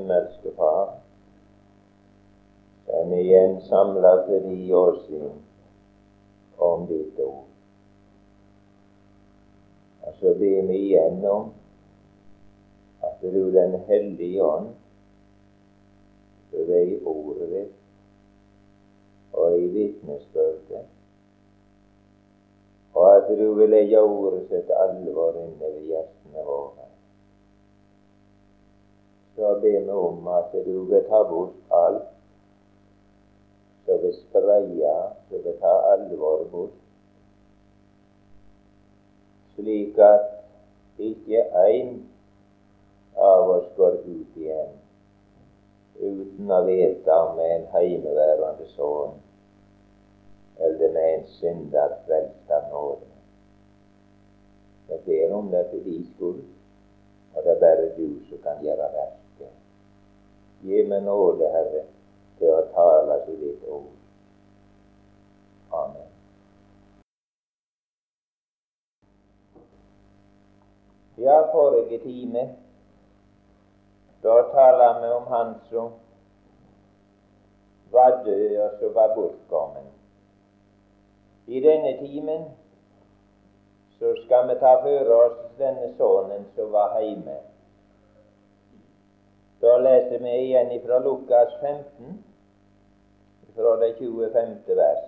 himmelske Far, som igjen samlet for de åsyn om ditt ord. Og så ber vi igjen om at du, Den hellige ånd, ved i ordet ditt og i vitnesbyrdet, og at du vil legge ordet sitt alvor inne ved hjertene våre. Så ber vi om at du vil ta bort alt som vil spreie, som vil ta alvor bort, slik at ikke en av oss går ut igjen uten å vite om en heimeværende sønn eller med en synder frelst av nåde. Jeg ber om det for din skyld, og det er bare du som kan gjøre verket. Gi meg nåde, Herre, til å tale til ditt ord. Amen. Ja, forrige time, da taler vi om han som var død og som var bortkommen. I denne timen så skal vi ta for oss denne sønnen som var hjemme. Da leser vi igjen fra Lukas 15, fra det 25. vers.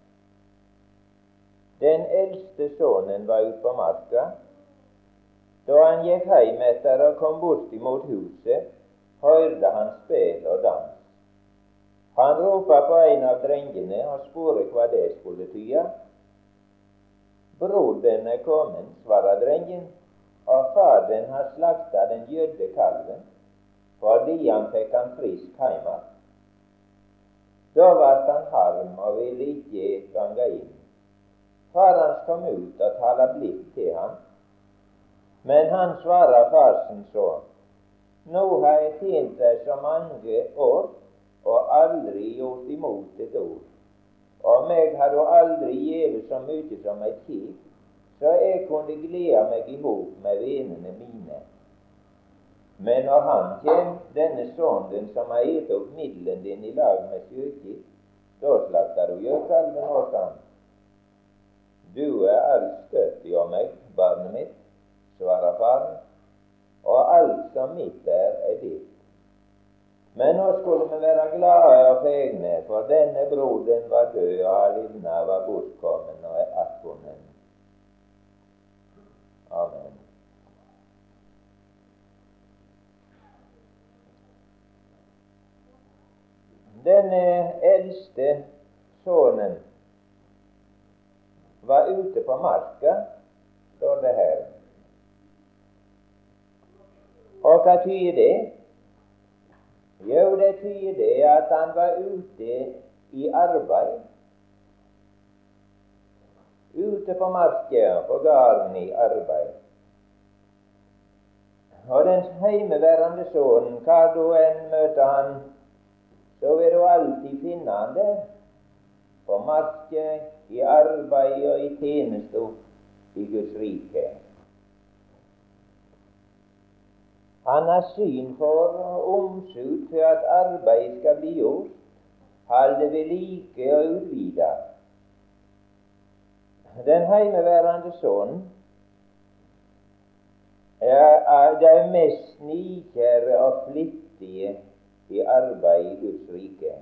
Den eldste sønnen var ute på marka. Da han gikk hjem etter og kom bort imot huset, hørte han spil og dans. Han ropte på en av drengene og spurte hva det skulle tyde. Broderen er kommet, svarer drengen, og faderen har slaktet den gjødde kalven, fordi han fikk han frisk hjemme. Da ble han harm og ville ikke gange inn. Faren kom ut og talte blidt til ham, men han svarer farsen så: Nå har jeg tjent deg så mange år, og aldri gjort imot et ord. Og meg har du aldri givet så mye som ei kjek, så jeg kunne glede meg i hop med vennene mine. Men når han kjem, denne sønnen som har gitt opp middelen din i lag med sjøkik, da slakter du gjøkalven hos han. Du er alt støtt i meg, barnet mitt, svarer faren, og alt som mitt er ditt. Men nå skulle vi være glade og fegne, for denne broderen var død, og Alina var bortkommen og er attfunnet. Amen. Denne eldste sønnen var ute på marka, står det her. Og hva tyder det? Jo, det tyder det at han var ute i arbeid. Ute på marka, på gården i arbeid. Og den heimeværende sønnen, hva du enn møter han, så vil du alltid finne han der. På marka, i arbeid og i tjeneste i Guds rike. Han har syn for og omsut for at arbeid skal bli gjort, holde ved like og utvida. Den heimeværende sønnen er de mest nidkjære og flittige i arbeid i Guds rike.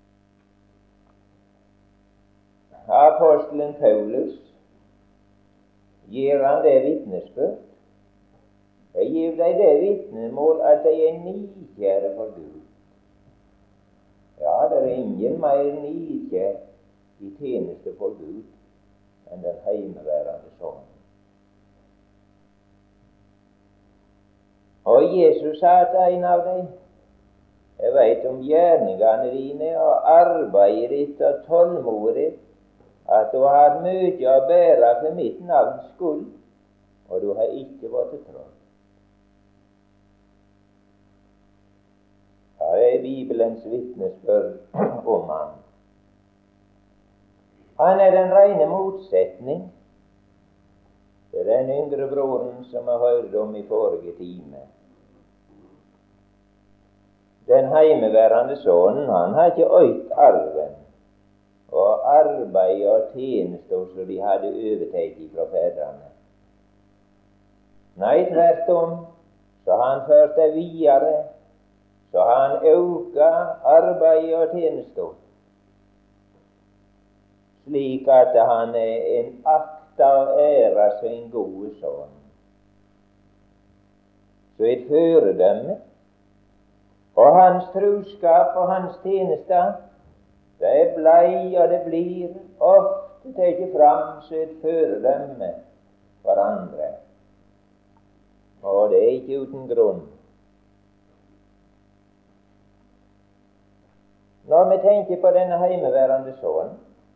Apostelen Paulus gir han det vitnesbyrd. Jeg gir deg det vitnemål at de er nidkjære for Gud. Ja, det er ingen mer nidkjær i tjeneste for Gud enn den heimeværende sønnen. Og Jesus sa til en av dem: Jeg vet om gjerningene dine og arbeidet ditt og tålmodet ditt, at du har mye å bære for mitt navns skyld, og du har ikke vært trodd. Det er Bibelens vitnesbyrd om han. Han er den rene motsetning til den yngre broren som jeg hørte om i forrige time. heimeværende sønnen, han har ikke økt arven og arbeid og tjeneste som de hadde overtatt fra fedrene. Nei, tvert om, så han ført det videre, så han øka arbeid og tjeneste, slik at han er en akta og æra som en god sønn. Så et føredømme, og hans troskap og hans tjeneste, det blei og det blir ofte tatt fram som et føredømme for andre. Og det er ikke uten grunn. Når vi tenker på denne heimeværende sønn,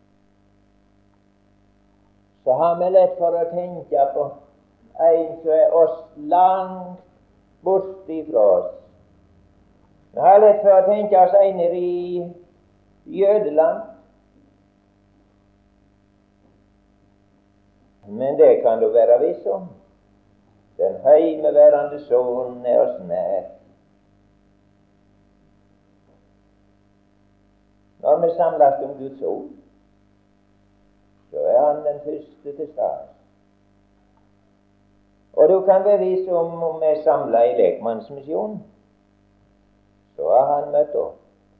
så har vi lett for å tenke på en som er oss langt borte ifra oss. Vi har lett for å tenke oss en i Jødeland. Men det kan du være viss om. Den heimeværende sønnen er oss nær. Når vi samles om Guds ord, så er han den første til stede. Og du kan være viss om vi er samlet i lekmannsmisjon, så har han møtt opp.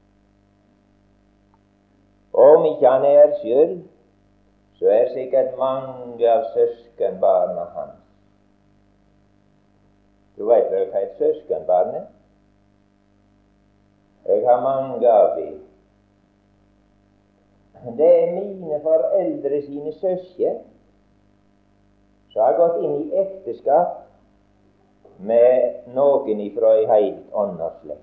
Og om ikke han er selv, så er sikkert mange av søskenbarna hans. Du vet vel hva et søskenbarn er? Jeg har mange av dem. Det er mine foreldre sine søsken som har gått inn i ekteskap med noen ifra en helt annen slekt.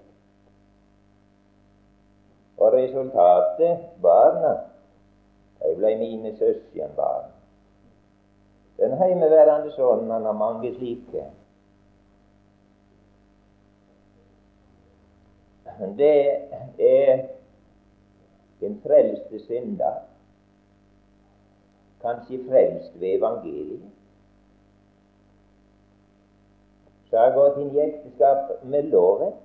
Og resultatet, barna, de ble mine søskenbarn. Den heimeværende sønnen, han har mange slike. Det er en frelste synder, kanskje frelst ved evangeliet, som har gått inn i ekteskap med loven,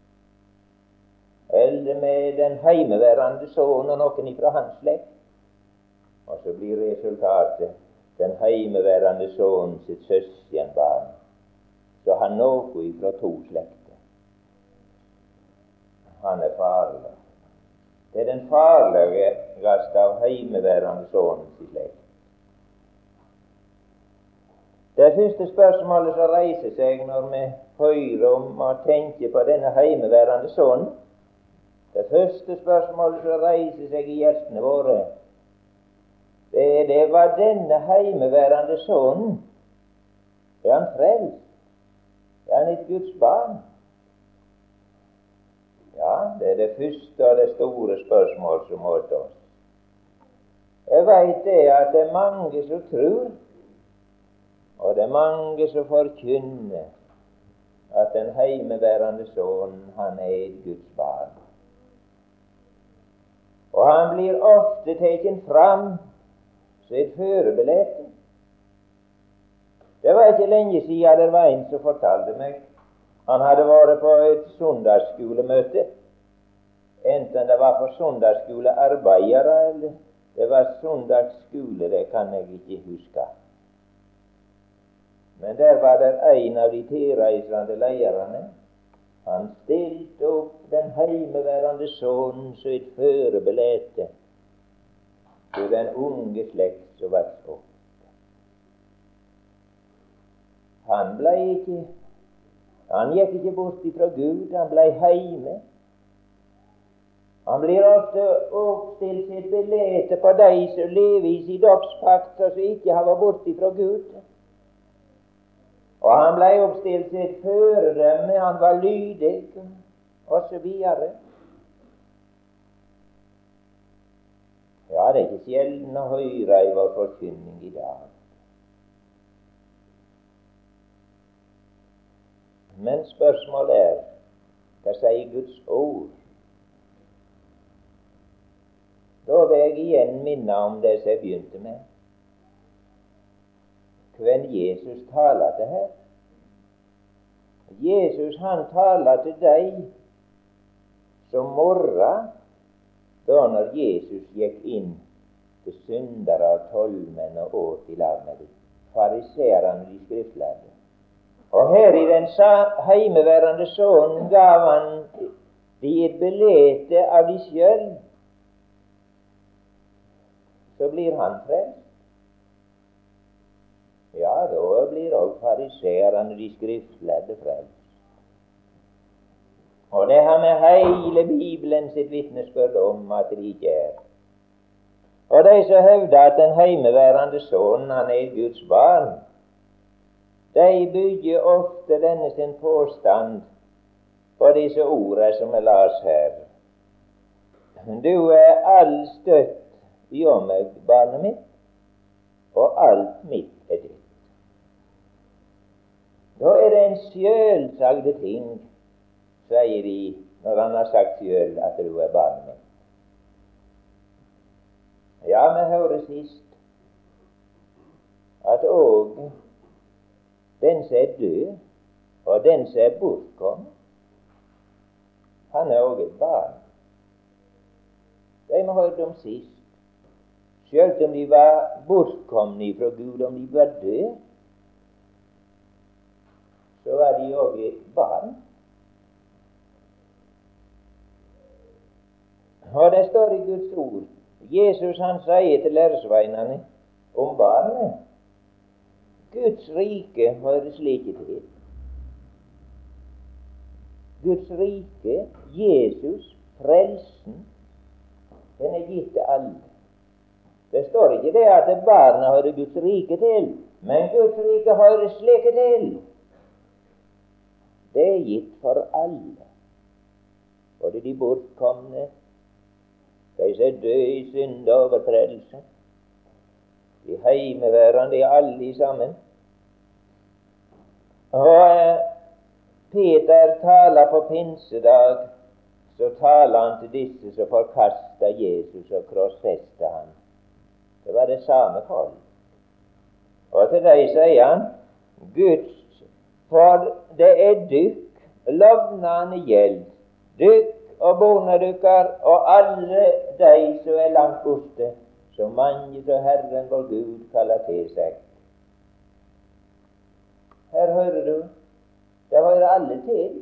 eller med den heimeværende sønnen og noen ifra hans slekt. Og så blir resultatet den heimeværende sønnen sitt søskenbarn, så han noe ifra to slekter. Han er farlig. Det er den farligste av heimeværende sønnens slekt. Det første spørsmålet som reiser seg når vi hører om og tenker på denne heimeværende sønnen, det første spørsmålet som reiser seg i hjertene våre, det var denne heimeværende sønnen. Er han frelst? Er han et Guds barn? Ja, det er det første og det store spørsmål som måtte oss. Jeg vet det at det er mange som tror, og det er mange som forkynner at den heimeværende sønnen, han er et Guds barn. Og han blir ofte taken fram som et førebilde. Det var ikke lenge siden det var en som fortalte meg. Han hadde vært på et søndagsskolemøte, enten det var for søndagsskolearbeidere eller det var søndagsskole, det kan jeg ikke huske. Men der var det en av de tilreisende lederne. Han stilte opp den heimeværende sønnen som et førebilde til den unge slekt som var opp. Han gikk ikke bort ifra Gud, han ble heime. Han blir ofte oppstilt sitt bilde på de som lever i sin dåpspakt og som ikke har vært bort ifra Gud. Og han ble oppstilt sitt føredømme, han var lydig, og så videre. Ja, det er ikke sjelden å høre i vår forkynning i dag. Men spørsmålet er, hva sier Guds ord? Da vil jeg igjen minne om det som jeg begynte med. Hvem Jesus taler til her. Jesus, han taler til deg som morra, da når Jesus gikk inn til syndere og tollmenn og åt i lag med dem, fariseerne og de skriftlærde. Og her i den heimeværende sønnen gav han de et belete av de sjøl, så blir han frelst. Ja, da blir også fariseerne og de skriftlærde frelst. Og det har med hele Bibelen sitt vitnesbyrd om at de ikke er. Og de som hevder at den heimeværende sønnen, han er Guds barn, de bygger ofte denne sin påstand på disse ordene som jeg las her. Du er all støtt hjå meg, barnet mitt, og alt mitt er ditt. Da er det en selvsagte ting, sier de, når han har sagt selv at du er barnet mitt. Ja, vi hører sist at òg den som er død, og den som er bortkommet, han er òg et barn. De vi hørte om sist, selv om de var bortkomne fra Gud, om de var døde, så var de òg et barn. Og det står i Guds ord, Jesus han sier til læresveinene om barnet, Guds rike hører slik til. Guds rike, Jesus, frelsen, den er gitt til alle. Det står ikke det at barna hører Guds rike til, men Guds rike hører slik til. Det er gitt for alle, både de bortkomne, de som er døde i synd og overtredelse, de heimeværende, alle sammen. Og Peter taler på pinsedag, så taler han til disse som forkasta Jesus og krossfesta han. Det var det samme folk. Og til dem sier han, Guds, for det er dykk, lovnane gjeld, dykk og barna dykkar, og alle de som er langt borte, så mange til Herren vår Gud kaller til seg. Her hører du, det hører alle til.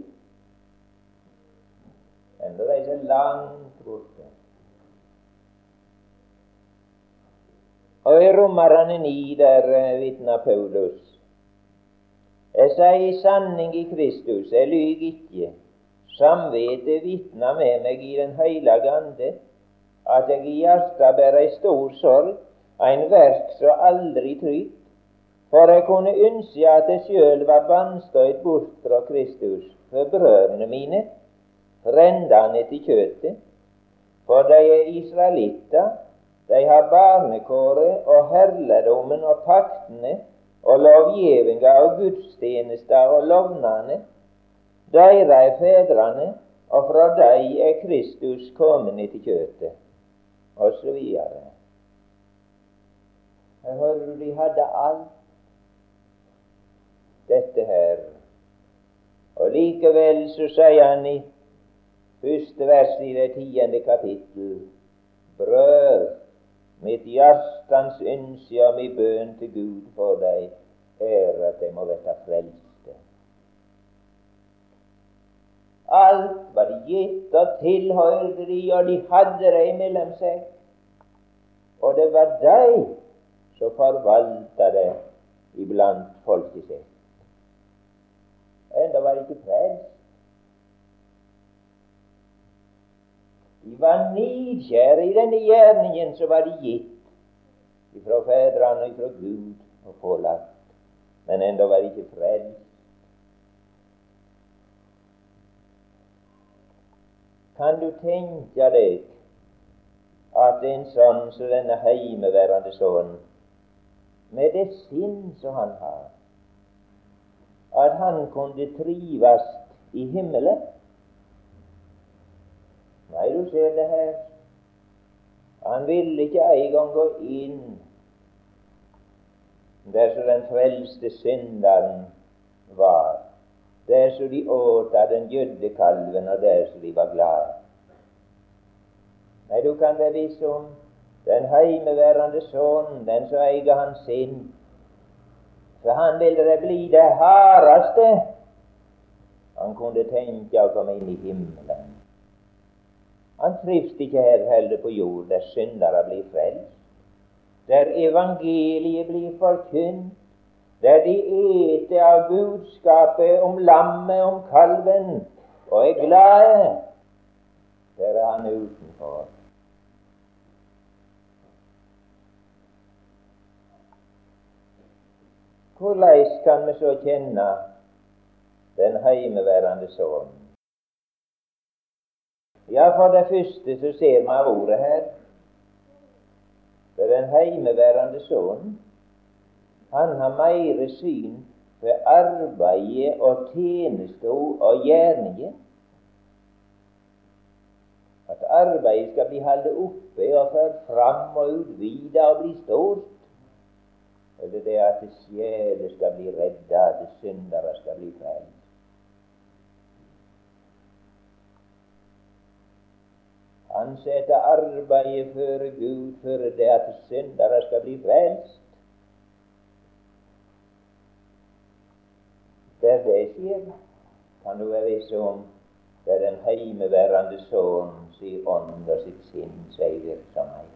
Enda de som er langt borte. Og i Romerne 9, der vitner Paulus, jeg sier i sanning i Kristus, jeg lyg ikke. Samvittet vitner med meg i den hellige ande, at jeg i hjertet bærer ei stor sorg, ein verk så aldri trygt, for jeg kunne ønske at jeg selv var bannstøyd bort fra Kristus for brødrene mine, frendene til kjøttet, for de er israelitter, de har barnekåret og herligdommen og paktene og lovgjevinga og gudstjenester og lovnane, deira er fedrene, og fra dei er Kristus kommet til kjøttet, og så videre. Her hører du, de hadde alt dette her. Og likevel så sier han i første vers i det 10. kapittel, brød, mitt hjertens ønske og min bønn til Gud for deg er at de må være frelste. Alt var gitt og tilhørte de, og de hadde det mellom seg. Og det var de som forvaltet det iblant folket sitt. Enda var de ikke frelst. De var nidkjære i denne gjerningen som var de gitt fra fedrene og fra Gud og pålagt. Men enda var de ikke frelst. Kan du tenke deg at en sånn som denne heimeværende sønn, med det sinn som han har, at han kunne trives i himmelen? Nei, du ser det her. Han ville ikke en gang gå inn der som den frelste synderen var, der som de åt av den gjødde kalven, og der som de var glade. Nei, du kan være viss om den heimeværende sønnen, den som eier hans sinn. For han ville det bli det hardeste han kunne tenke å komme inn i himmelen. Han trivs ikke her heller på jord, der syndere blir frelst, der evangeliet blir forkynt, der de eter av budskapet om lammet, om kalven, og er glade. Der er han utenfor. Hvordan kan vi så kjenne den heimeværende sønnen? Ja, for det første så ser vi av ordet her. For den heimeværende sønnen, han har meire syn for arbeidet og tjeneste og gjerningen. At arbeidet skal bli holdt oppe og ført fram og utvida og bli stort. Eller det at sjeler skal bli redda, at syndere skal bli frelst. Han setter arbeidet før Gud for det at syndere skal bli frelst. Der det skjer, kan du være viss om det er den heimeværende sønnen sin ånd og sitt sinn som er i virksomhet.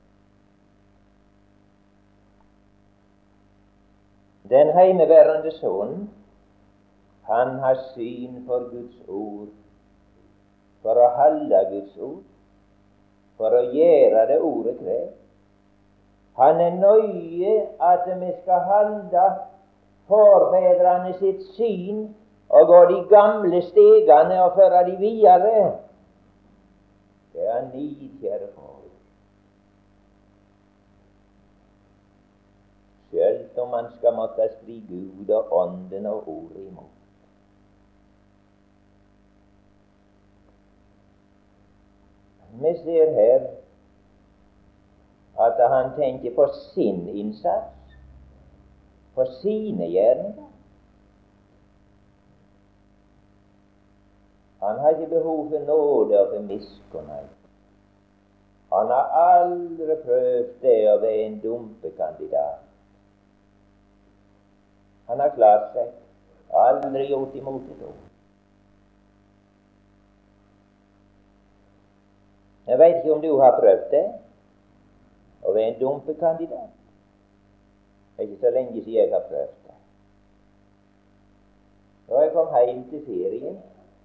Den heimeværende sønnen, han har syn for Guds ord, for å holde Guds ord, for å gjøre det ordet krever. Han er nøye at vi skal holde forfedrene sitt syn og gå de gamle stegene og føre de videre. Det er nidkjære folk. Selv om man skal måtte stri Gud og ånden og ordet imot. Vi ser her at han tenker på sin innsats, på sine gjerninger. Han har ikke behov for nåde og for miskunnhet. Han har aldri prøvd det å være en dumpekandidat. Han har klart seg, aldri gjort imot et ord. Jeg vet ikke om du har prøvd det, å være en dumpekandidat. Det er ikke så lenge siden jeg har prøvd det. Da jeg kom hjem til ferien,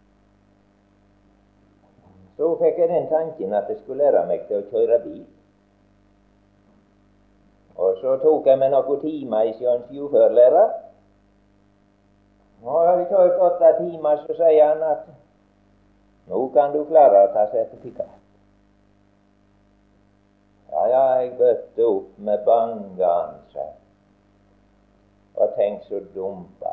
så fikk jeg den tanken at jeg skulle lære meg til å kjøre bil. Og så tok jeg meg noen timer i en sjåførlærer. Nå har jeg kjørt 8 timer, så sier han at nå kan du klare å ta sertifikat. Ja, jeg bøtte opp med banganse og tenkte så dumpa.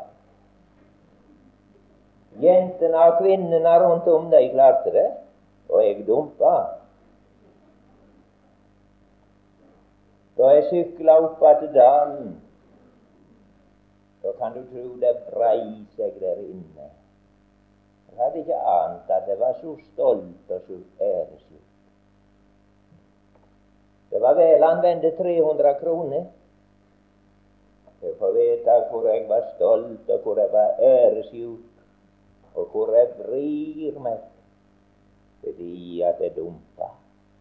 Jentene og kvinnene rundt om, de klarte det, og jeg dumpa. Da jeg sykla opp til dalen, så kan du tro det brei seg der inne. Jeg hadde ikke ant at jeg var så stolt og så æreslig. Det var vel anvendte 300 kroner. Jeg får vite hvor jeg var stolt, og hvor jeg var æresjuk, og hvor jeg vrir meg fordi at jeg dumpa.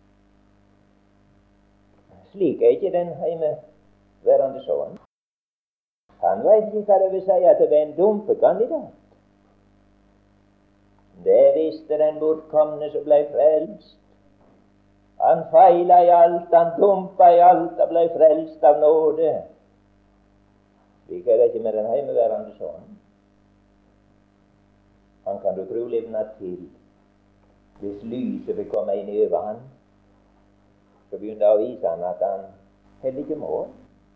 Slik er ikke den heimeværende sønnen. Han vet ikke hva det vil si at det var en dumpekandidat. Det visste den bortkomne som ble frelst. Han feila i alt, han dumpa i alt og ble frelst av nåde. Slik er det ikke med den heimeværende sønnen. Han kan du tro livna til. Hvis lyset vil komme inn over han, så begynner det å vise han at han heller ikke mål.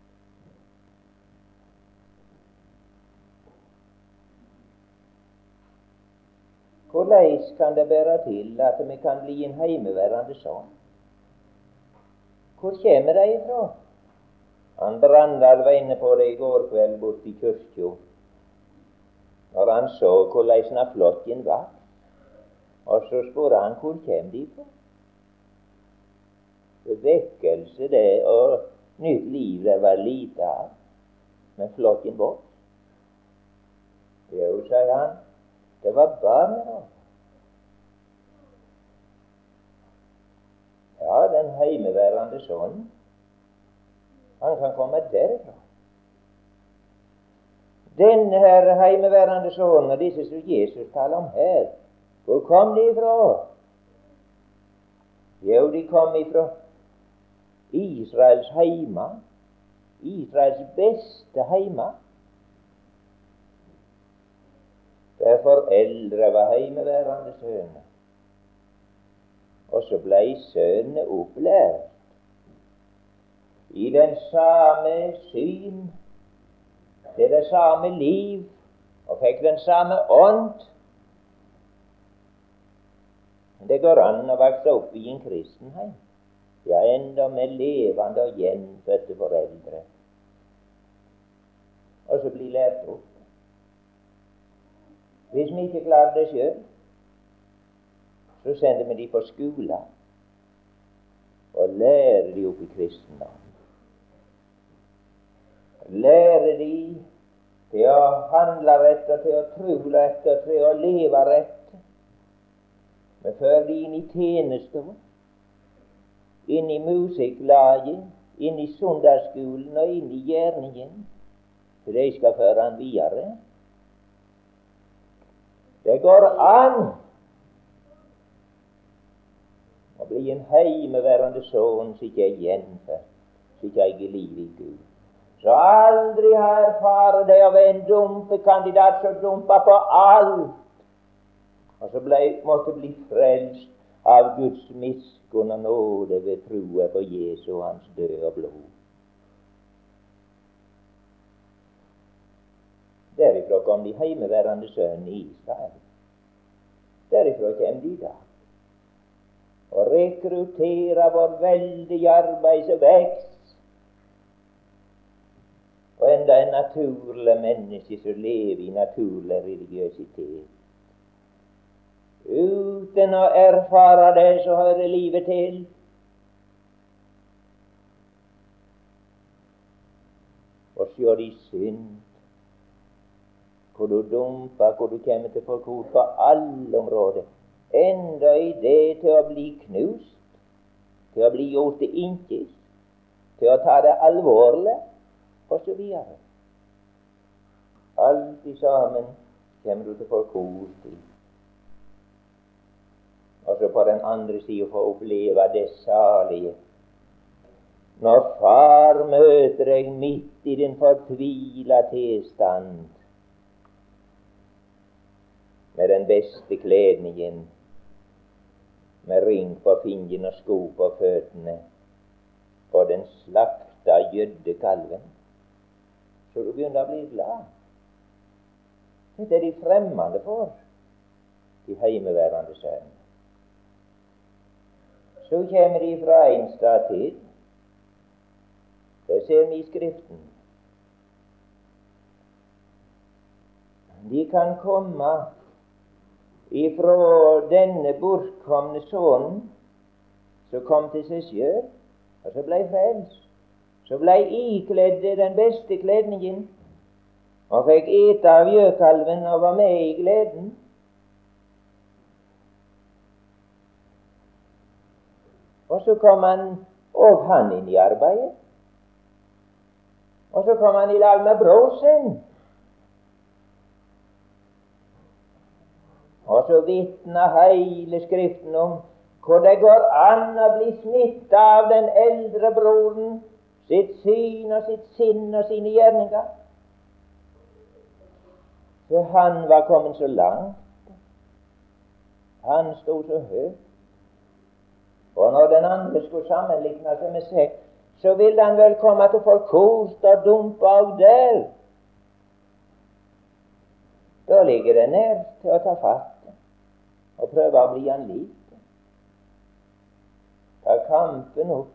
Hvordan kan det bære til at vi kan bli en heimeværende sønn? Hvor kommer det ifra? Han Brandal var inne på det i går kveld borte i kyrkja, når han så hvordan flokken var. Og så spurte han hvor kommer de ifra? vekkelse det, og nytt liv det var lite av. Men flokken bort. Jo, sier han, det var barnet da. Ja, den heimeværende sønnen, han kan komme derifra. Denne her heimeværende sønnen og disse som Jesus taler om her, hvor kom de ifra? Jo, de kom ifra Israels heima, Israels beste heima. Der foreldre var heimeværende sønner. Og så blei sønnene opplært i den samme syn, til det samme liv, og fikk den samme ånd. Det går an å vokse opp i en kristenheim, ja, enda med levende og gjenfødte foreldre, og så bli lært opp. Hvis vi ikke klarer det sjøl, så sender vi de på skolen og lærer de opp i kristendom. Lærer de til å handle rett, og til å tro rett, og til å leve rett. Vi fører de inn i tjeneste, inn i musiklaget, inn i søndagsskolen og inn i gjerningen, for de skal føre han videre. Det går an å bli en heimeværende sønn som ikke er gjenfødt, som ikke eier liv i Gud. Så aldri har erfart det å være en dumpekandidat som dumpa på alt, og så måtte bli frelst av Guds miskunn og nåde ved troa på Jesu og hans død og blod. Derifra kom de heimeværende sønn i Israel. Derifra kommer de da og rekrutterer vår veldige arbeid som vekst, og enda en naturlig menneske som lever i naturlig religiøsitet. Uten å erfare det, så hører livet til. Og sjå de synd, hvor du dumper, hvor du kommer til forkort på alle områder, enda i det til å bli knust, til å bli gjort til innkjes, til å ta det alvorlig, og så videre. Alt i sammen kommer du til forkort i. Og så på den andre siden få oppleve det salige. Når far møter deg midt i din fortvila tilstand, med den beste kledningen, med ring på fingeren og sko på føttene, og den slakta jødekalven, så du begynner å bli glad. Dette er de fremmede for, de heimeværende sønner. Så kommer de fra en stad til. Det ser vi i Skriften. De kan komme ifra denne bortkomne sønnen som kom til seg sjøl, og så ble frelst. Så ble ikledd den beste kledningen, og fikk ete av gjøkalven og var med i gleden. Og så kom han inn i arbeidet. Og så kom han i lag med bror sin. Og så vitner hele Skriften om hvor det går an å bli smittet av den eldre broren, sitt syn og sitt sinn og sine gjerninger. For han var kommet så langt. Han stod så høyt. Og når den andre skulle sammenlikne seg med seg, så ville han vel komme til forkost og dumpe av der. Da ligger det nær til å ta fatt og prøve å bli han lik. Ta kampen opp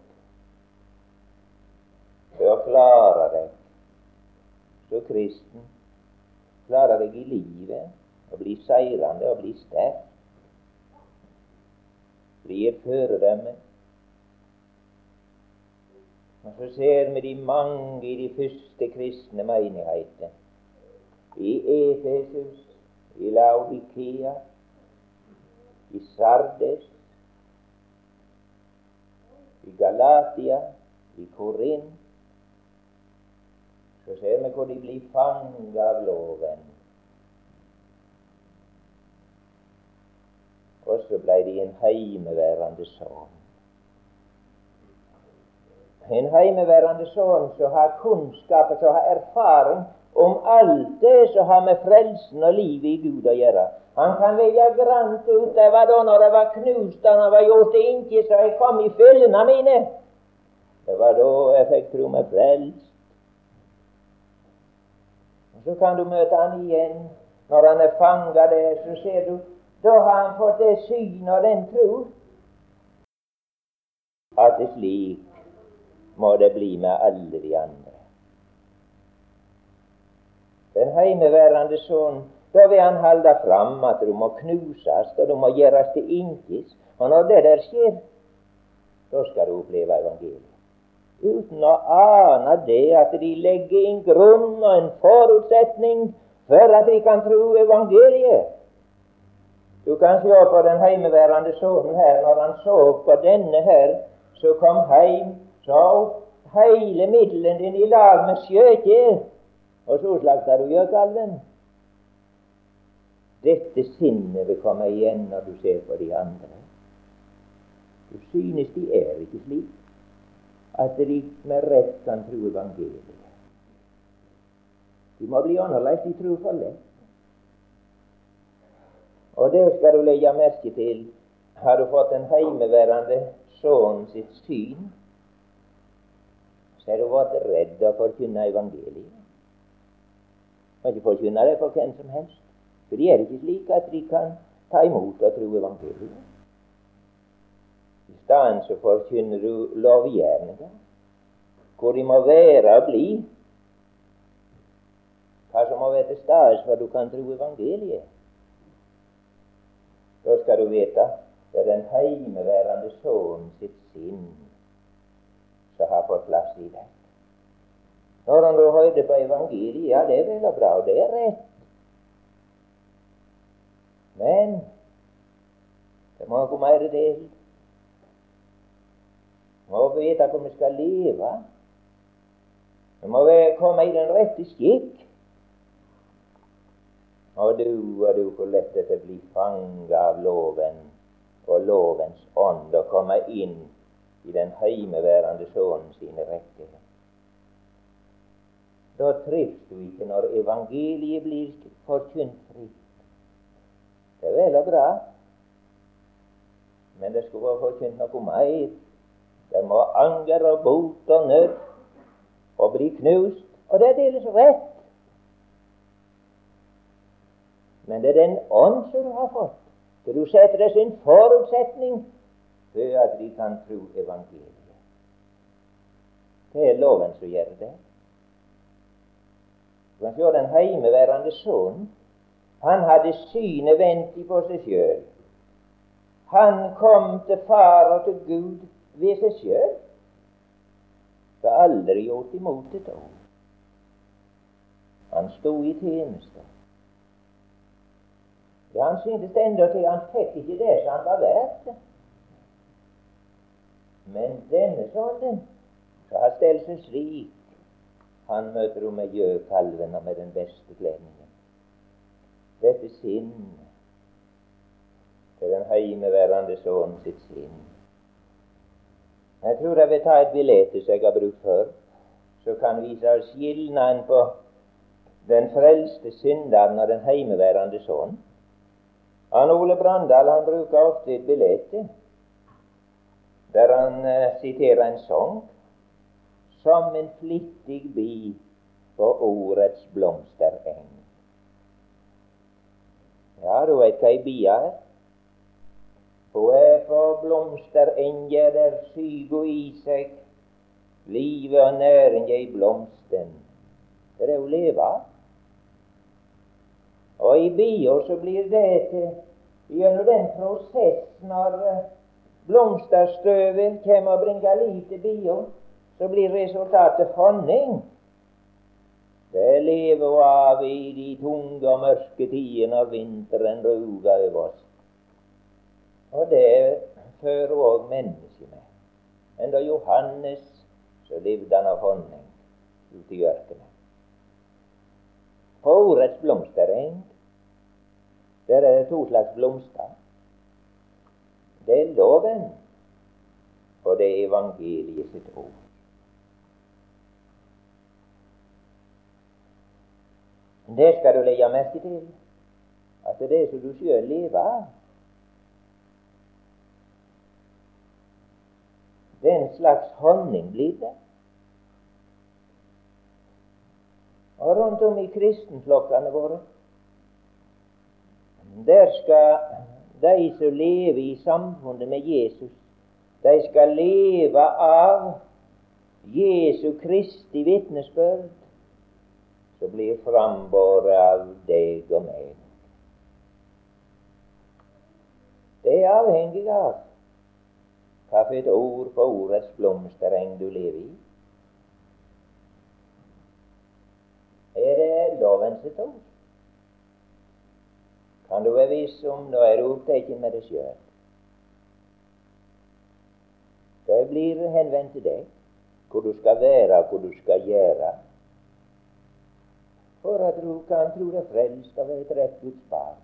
for å klare deg så kristen. Klare deg i livet og bli seirende og bli sterk. Bli et føredømme. Og så ser vi de mange i de første kristne menigheter, i Efesus, i Laodikea, i Sardes, i Galatia, i Korint. Så ser vi hvor de blir fanget av loven. Og så ble de en heimeværende sønn. En heimeværende sønn som har kunnskap og som har erfaring om alt det som har med frelsen og livet i Gud å gjøre. Han kan velge grant ut. Det var da når det var knust, da han var gjort til innkje, så jeg kom i fyllene mine. Det var da jeg fikk tro meg frelst. Og så kan du møte han igjen når han er fanget der, så ser du, da har han fått det syn og den tro at det slik må det bli med alle de andre. Den heimeværende sønn, da vil han holde fram at du må knuses, og du må gjøres til inkjes. Og når det der skjer, da skal du oppleve evangeliet. Uten å ane det at de legger en grunn og en forutsetning for at de kan tro evangeliet. Du kan se på den heimeværende sønnen her, når han så på denne her, så kom heim, så opp hele middelen din i lag med skjøtje, og så slakter du gjøkalven. Dette sinnet vil komme igjen når du ser på de andre. Du synes de er ikke slik at de med rett kan tro evangeliet. De må bli annerledes, de tror for lett. Og det skal du legge merke til. Har du fått en heimeværende sønn sitt syn, så har du vært redd å forkynne evangeliet. Du kan ikke forkynne det for hvem som helst, for de er ikke slik at de kan ta imot og tro evangeliet. I stedet så forkynner du lovgjerninger, hvor de må være og bli, hva som må være til stede for du kan tro evangeliet. Da skal du vite det er den heimeværende sønnen sitt sinn som har fått plass i deg. Når han da høyde på evangeliet, ja, det er vel og bra, det er rett. Men det må noe mer til. Vi må vite hvor vi skal leve. Vi må komme i den rette skikk. Og du, hvor lett det blir fanget av loven og lovens ånd og komme inn i den heimeværende sønnen sine rekker. Da trives du ikke når evangeliet blir forkynt fritt. Det er vel og bra, men det skulle være forkynt noe mer. Det må anger og bot og nød og bli knust, og det er dels rett. Men det er den ånd som du har fått, så du setter det sin forutsetning for at de kan tro evangeliet. Det er loven som gjør det. Du kan se den heimeværende sønnen. Han hadde synet vendt på seg selv. Han kom til far og til Gud ved seg selv. Det har aldri gjort imot et ord. Han stod i tjeneste. Ja, han syntes enda til han fikk ikke det som han var verdt. Men denne sønnen, så har stelt seg slik, han møter henne med gjøkalven og med den beste kledningen. Dette sinn, det er den heimeværende sønnen sitt sinn. Jeg tror jeg vil ta et bilde som jeg har brukt før, så kan vise oss skillnaden på den frelste synderen og den heimeværende sønnen. Ole Brandal, han bruker ofte et bilde der han siterer en sang som en flittig bi på årets blomstereng. Ja, du vet hva ei bia er. Hun er på blomsterenger der sygo i seg livet og næringen i blomsten. Det er hun lever av. Og i bia så blir det til gjennom den prosess når blomsterstøvet kommer og bringer liv til bia, så blir resultatet honning. Det lever vi av i de tunge og mørke tider når vinteren ruger over oss. Og det fører også mennesket med. Men da Johannes, så levde han av honning ute i ørkenen. På årets blomstereng, der er det 2 slags blomster. Det er loven, og det er evangeliet sitt ord. Det skal du legge merke til, at det er det som du selv lever av. Det er en slags honning blir det. Og rundt om i kristenflokkene våre, der skal de som lever i samfunnet med Jesus, de skal leve av Jesu Kristi vitnesbyrd, som blir frambåret av deg og meg. Det er avhengig av hva for et ord på årets blomstereng du lever i. Er det lovens et ord? Kan du være viss om, nå er du opptatt med det selv. Det blir henvendt til deg, hvor du skal være, hvor du skal gjøre, for at du kan tro deg frelst av et rett Guds barn.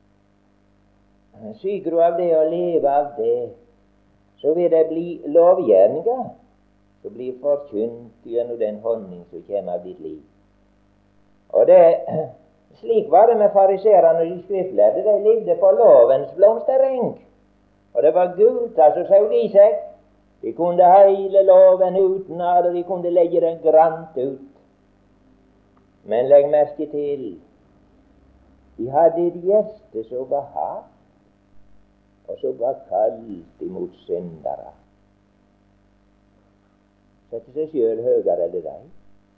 Syker du av det og lever av det, så vil det bli lovgjerninger, så blir forkynt gjennom den honning som kommer av ditt liv. Og det, slik var det med fariserene og de skriftlærde. De levde på lovens blomstereng, og det var gutter som saug i seg. De kunne hele loven utenat, og de kunne legge den grant ut. Men legg merke til, de hadde et hjerte som var hardt, og som var kaldt imot syndere. Sette seg selv høyere enn deg.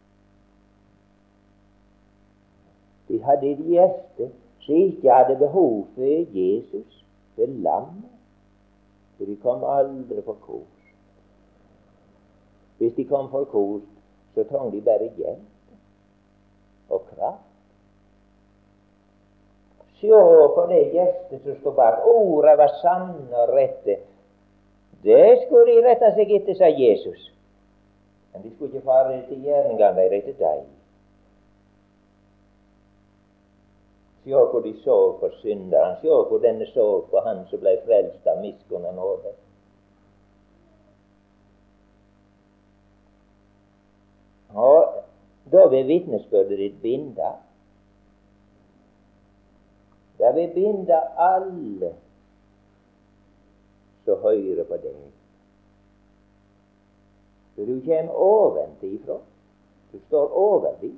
De hadde et hjerte som ikke hadde behov for Jesus, for lammet, for de kom aldri for kors. Hvis de kom for kors, så trang de bare hjelp og kraft. Se på det hjertet som står bak. Ordet var sanne og rette. Det skulle de rette seg etter, sa Jesus. Men de skulle ikke fare til gjerningene, de rettet deg. Se hvor de så på synderen. Se hvor denne så på han som ble frelst av miskunn og nåde. Og da vil vitnesbyrdet ditt binde. Det vil binde alle som hører på deg. For du kommer oventifra. Du står overvis.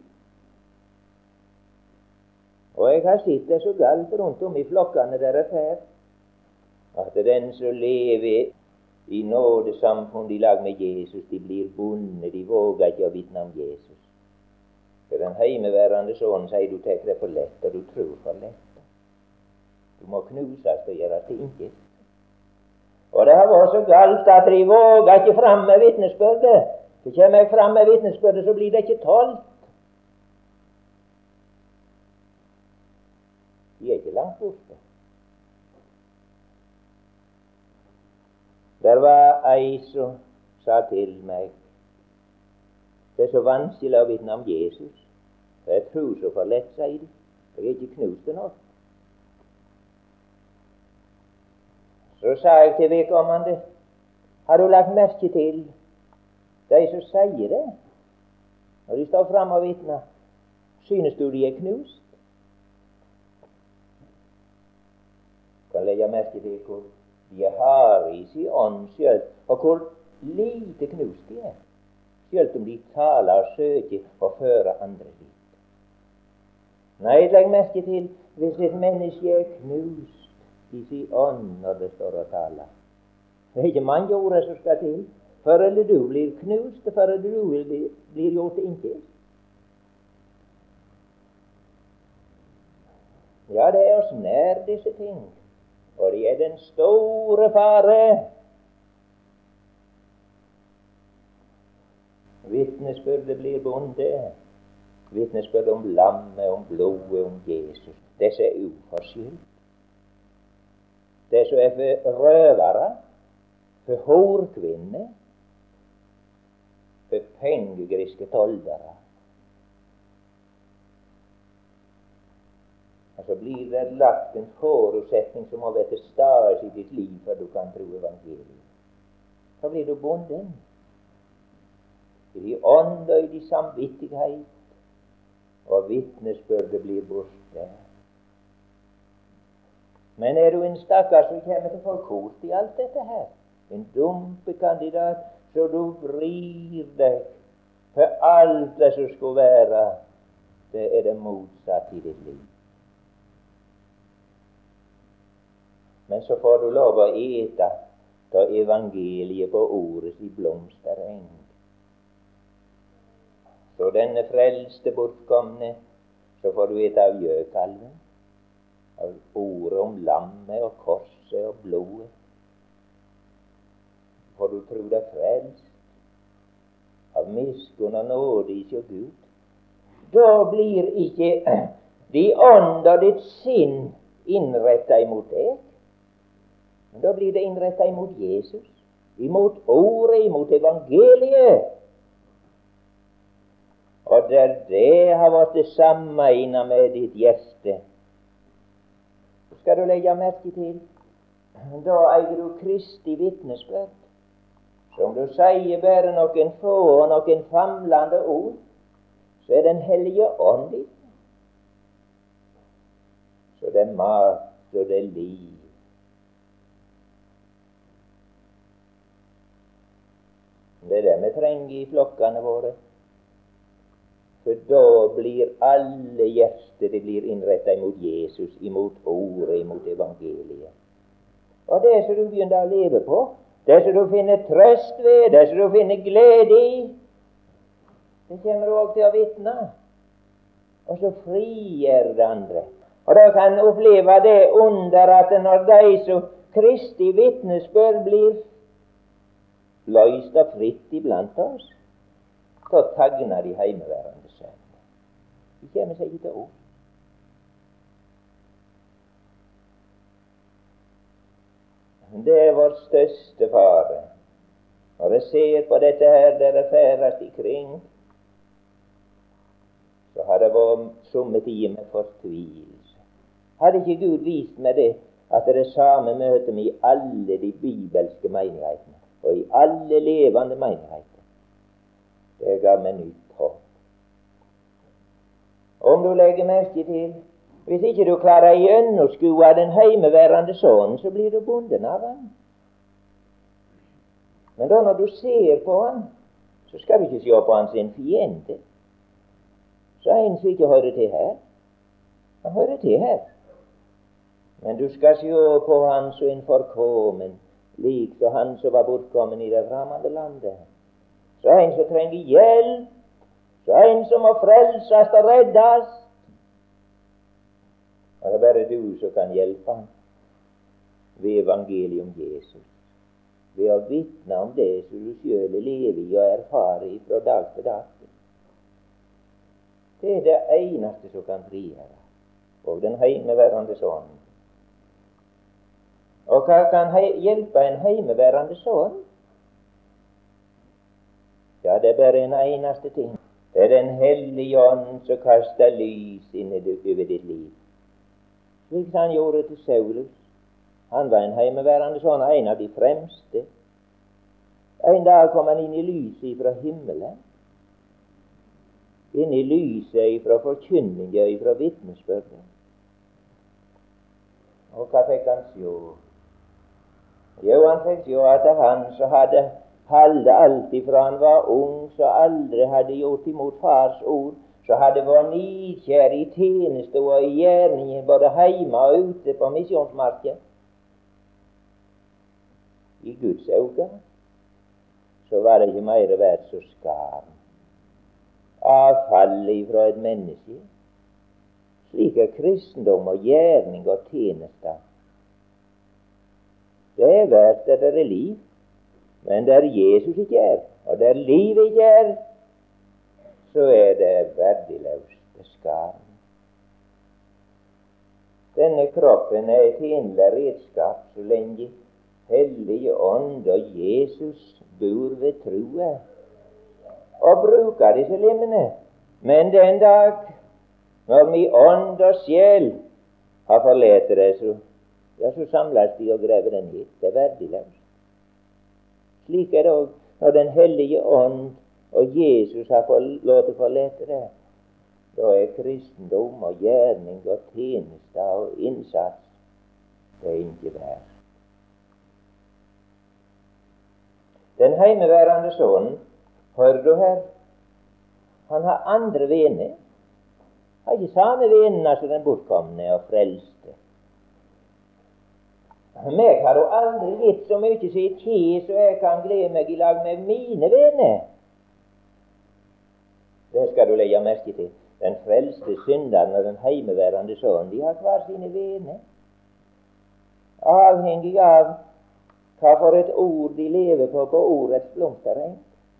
Og jeg har sett det så galt rundt om i flokkene der er her, at den som lever i nådesamfunn i lag med Jesus, de blir bundet, de våger ikke å vitne om Jesus. For den heimeværende sånn sier du tar det for lett, og du tror for lett. Du må knuses og gjøres til intet. Og det har vært så galt at de våger ikke fram med vitnesbyrdet. Så kommer jeg fram med vitnesbyrdet, så blir det ikke tolvt. De er ikke langt borte. Der var ei som sa til meg, det er så vanskelig å vitne om Jesus. For jeg tror så for lett, sier de. Jeg er ikke knust det nok. Så sa jeg til vedkommende, har du lagt merke til de som sier det, når de står fram og vitner? Synes du de er knust? Kan legge merke til hvor de har i sin ånd selv, og hvor lite knust de er, selv om de taler og søker og fører andre dit. Nei, legg merke til, hvis et menneske er knust i sin ånd når det står og taler, det er ikke mange ord som skal til, før eller du blir knust, før eller du blir gjort til intet. Ja, det er oss nær disse ting, og det er den store fare. vitnesbyrdet blir bonde. Vitnesbyrd om lammet, om blodet, om Jesus. Det som er uforskyldt. Det som er for røvere, for horkvinner, for pengegriske toldere. Og så blir det lagt en forutsetning som må være til stede i ditt liv før du kan tro evangeliet. Så blir du bonden i de ånd og i de samvittighet, og vitnesbyrdet blir borte. Men er du en stakkar som kommer til for kort i alt dette her, en dumpekandidat, så du vrir deg for alt det som skulle være, det er det motsatt i ditt liv. Men så får du lov å ete ta evangeliet på ordets i blomstereng. Så denne frelste bortkomne, så får du ete av gjøkalven, av ordet om lammet og korset og blodet. Får du tro deg frelst av miskunn og nåde i sjå Gud. Da blir ikke de ånd og ditt sinn innrettet imot deg, men da blir det innrettet imot Jesus, imot ordet, imot evangeliet. Og der det har vært det samme inne med ditt hjerte, skal du legge merke til, da eier du Kristi vitnesbyrd. Så om du sier bare noen få og noen famlende ord, så er Den hellige ånd ditt. Så det er mat, og det er liv. Det er det vi trenger i flokkene våre. For da blir alle hjerter innrettet imot Jesus, imot ordet, imot evangeliet. Og det som du begynner å leve på, det som du finner trøst ved, det som du finner glede i, det kommer du også til å vitne. Og så frigjør det andre. Og da kan du oppleve det under at når de som Kristi vitnesbyrd blir løst og fritt iblant oss, så tagner de heimeværende sønn. De kommer seg ikke til ord. Det er vår største fare. Når jeg ser på dette her, der det færdes ikring, så har det vært somme tider med fortvilelse. Hadde ikke Gud vist meg det, at det er det samme møter vi i alle de bibelske menighetene, og i alle levende menigheter. Det ga meg nytt håp. Om du legger merke til, hvis ikke du klarer å gjennomskue den heimeværende sønnen, så blir du bonden av han. Men da når du ser på han, så skal du ikke se på han sin fiende. Så en som ikke hører til her, han hører til her. Men du skal se på han som en forkommen, lik som han som var bortkommen i det fremmede landet. Så en som trenger hjelp, så en som må frelses og reddes. Og det er bare du som kan hjelpe ham ved evangeliet om Jesus, ved å vitne om det som du selv lever i og erfarer fra dag til dag. Det er det eneste som kan frigjøre, og den heimeværende sønnen. Og hva kan hjelpe en heimeværende sønn? Ja, det er bare en eneste ting. Det er Den hellige ånd som kaster lys inn over ditt liv. Slik han gjorde til Saulus. Han var en heimeværende sønn, en av de fremste. En dag kom han inn i lyset fra himmelen. Inn i lyset fra forkynningen, fra vitnesbyrdet. Og hva fikk han se? Jo, han fikk se at han som hadde holdt alt ifra han var ung, så aldri hadde gjort imot fars ord, så hadde vært nidkjær i tjeneste og i gjerningen, både hjemme og ute på misjonsmarken. I Guds øyne så var det ikke mer verdt så skaren. Avfallet fra et menneske. Slik er kristendom og gjerning og tjeneste. Det er verdt at det er liv, men der Jesus ikke er, og der livet ikke er, så er det verdiløst skam. Denne kroppen er et tjenlig redskap så lenge Hellige Ånd og Jesus bor ved troa og bruker disse lemmene. Men den dag når min ånd og sjel har forlatt det, så samles de og graver den hit. Det er verdiløst. Slik er det også når Den hellige ånd og Jesus har fått lov til å forlate det. Da er kristendom og gjerning og tjeneste og innsats det er ikke verdt. Den heimeværende sønnen, hører du her, han har andre vener. Har ikke samme venene som den bortkomne og frelste. Meg har du aldri gitt så mye sin tid så jeg kan glede meg i lag med mine venner. Det skal du legge merke til. Den frelste synderen og den heimeværende sønnen, de har hver sine venner. Avhengig av hva for et ord de lever på ordets blomstereng.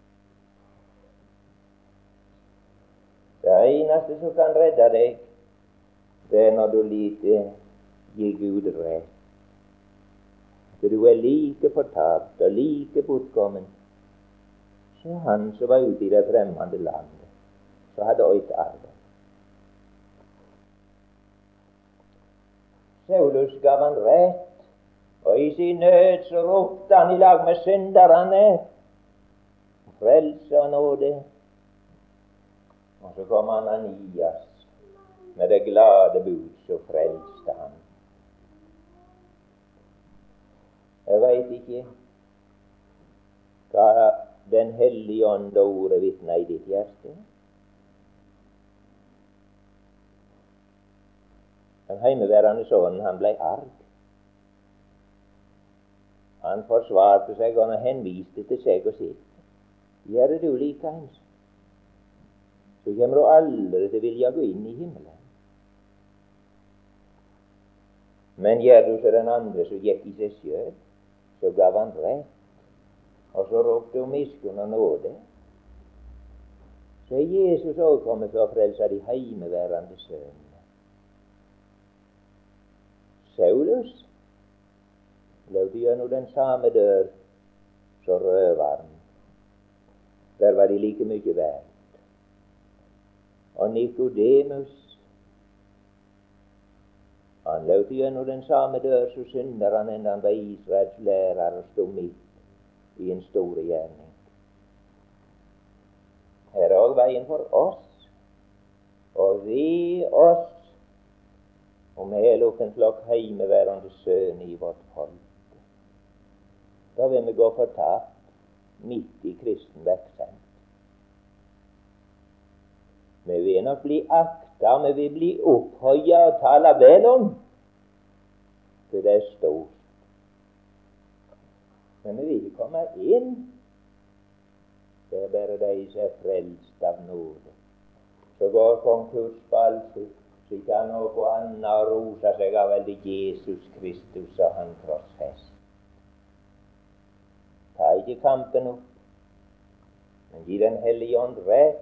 Det eneste som kan redde deg, det er når du lyder gi Gud rett. For du er like fortapt og like bortkommen som han som var ute i det fremmede landet, så hadde øyt arbeid. Saulus gav han rett, og i sin nød så ropte han i lag med synderne frelse og nåde. Og så kom Ananias med det glade bud, så frelste han. Jeg veit ikke hva Den hellige ånd og ordet vitner i ditt hjerte. Den heimeværende sønnen, han ble arg. Han forsvarte seg, og han henviste til seg og sitt. Gjør du likeens, så kommer du aldri til å vilje gå inn i himmelen. Men gjør du som den andre som gikk i seg sjøl, så gav han rett, og så ropte om miskunn og nåde. Så er Jesus også kommet for å frelse de heimeværende sønnene. Saulus løp gjennom den samme dør som røveren. Der var de like mye verdt. Og Nikodemus, han løp gjennom den samme dør som synderen, enda han var Israels lærer og stod midt i en stor gjerning. Her er også veien for oss, og ved oss, om vi er lukken flokk heimeværende sønner i vårt folk. Da vil vi gå fortapt midt i kristen virksomhet. Vi vil nok bli akta, vi vil bli opphøya og tala vel om, for det er stort. Men vi vil ikke komme inn. Det er bare de som er frelst av nåde. Så går konkurs på alt, så ikke han noe annet å rose seg av enn Jesus Kristus og han krossfest. Ta ikke kampen opp, men gi Den hellige ånd rett.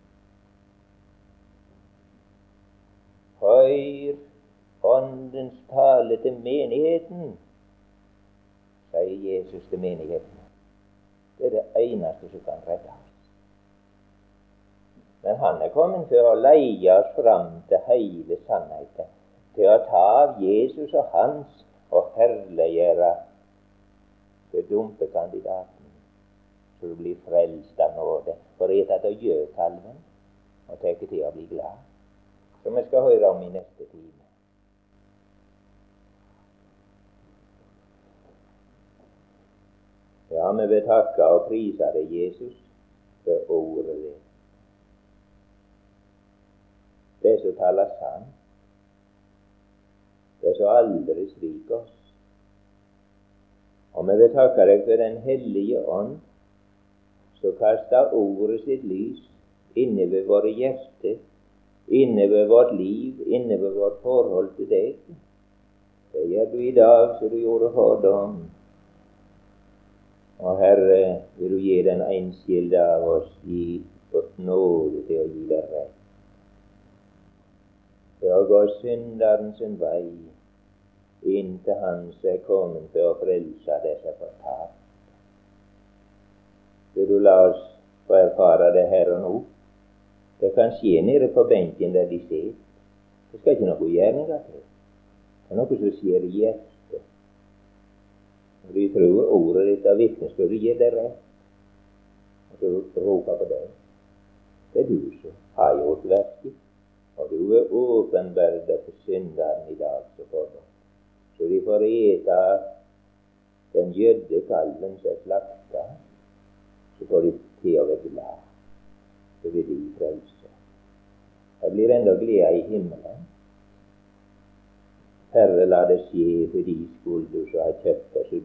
Hør åndens tale til menigheten, sier Jesus til menigheten. Det er det eneste som kan redde oss. Men han er kommet for å leie oss fram til hele sannheten, til å ta av Jesus og hans og herliggjøre for dumpekandidaten, så du blir frelst av nåde, for etter å gjøre kalven og teke til å bli glad, som vi skal høre om i neste time. Ja, vi vil takke og prise deg, Jesus, for ordet ditt. Det som taler sant, det som aldri sviker oss. Og vi vil takke deg for Den hellige ånd, som kaster ordet sitt lys inne ved våre hjerter, inne ved vårt liv, inne ved vårt forhold til deg. Det gjør du i dag som du gjorde fordom. Og Herre, vil du gi den enskilde av oss i fått nåde til å gi deg rett. Da går synderen sin vei inntil han som er kommet til å frelse det som er fortapt. Vil du la oss få erfare det her og nå? Det kan skje nede på benken der de sitter. Det skal ikke noe gjerninger til. Det er noe som skjer i hjertet. Når de tror ordet ditt av vitnesbyrdet gir deg rett, og så roper på deg. Det er du som har gjort verket, og du er åpenbart for synderen i dag som får det. Så de får ete den gjødde kalven som er slakta, så får de til å være glad. Så vil de frelse. Det blir enda glede i himmelen. Herre, la det skje for de skuld du så har kjøpt oss ut